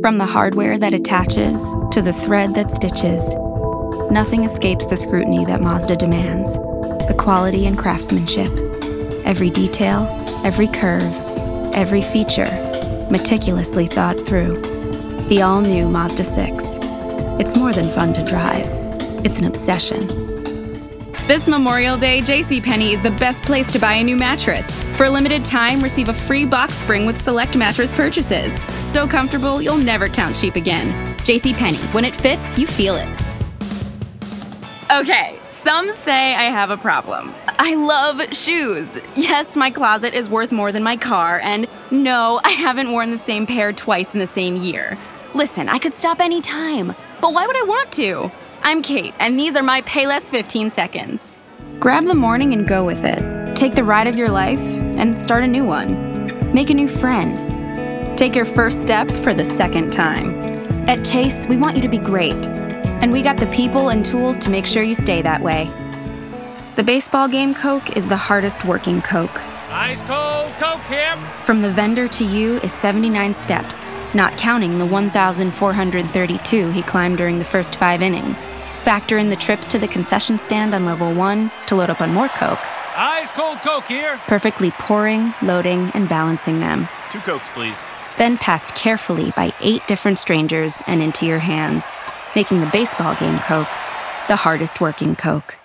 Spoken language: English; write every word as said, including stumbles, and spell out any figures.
From the hardware that attaches to the thread that stitches, nothing escapes the scrutiny that Mazda demands. The quality and craftsmanship. Every detail, every curve, every feature, meticulously thought through. The all-new Mazda six. It's more than fun to drive. It's an obsession. This Memorial Day, JCPenney is the best place to buy a new mattress. For a limited time, receive a free box spring with select mattress purchases. So comfortable, you'll never count cheap again. JCPenney, when it fits, you feel it. Okay, some say I have a problem. I love shoes. Yes, my closet is worth more than my car, and no, I haven't worn the same pair twice in the same year. Listen, I could stop any time, but why would I want to? I'm Kate, and these are my Payless fifteen seconds. Grab the morning and go with it. Take the ride of your life and start a new one. Make a new friend. Take your first step for the second time. At Chase, we want you to be great, and we got the people and tools to make sure you stay that way. The baseball game Coke is the hardest working Coke. Ice cold Coke here. From the vendor to you is seventy-nine steps, not counting the one thousand four hundred thirty-two he climbed during the first five innings. Factor in the trips to the concession stand on level one to load up on more Coke. Ice cold Coke here. Perfectly pouring, loading, and balancing them. Two Cokes, please. Then passed carefully by eight different strangers and into your hands, making the baseball game Coke the hardest working Coke.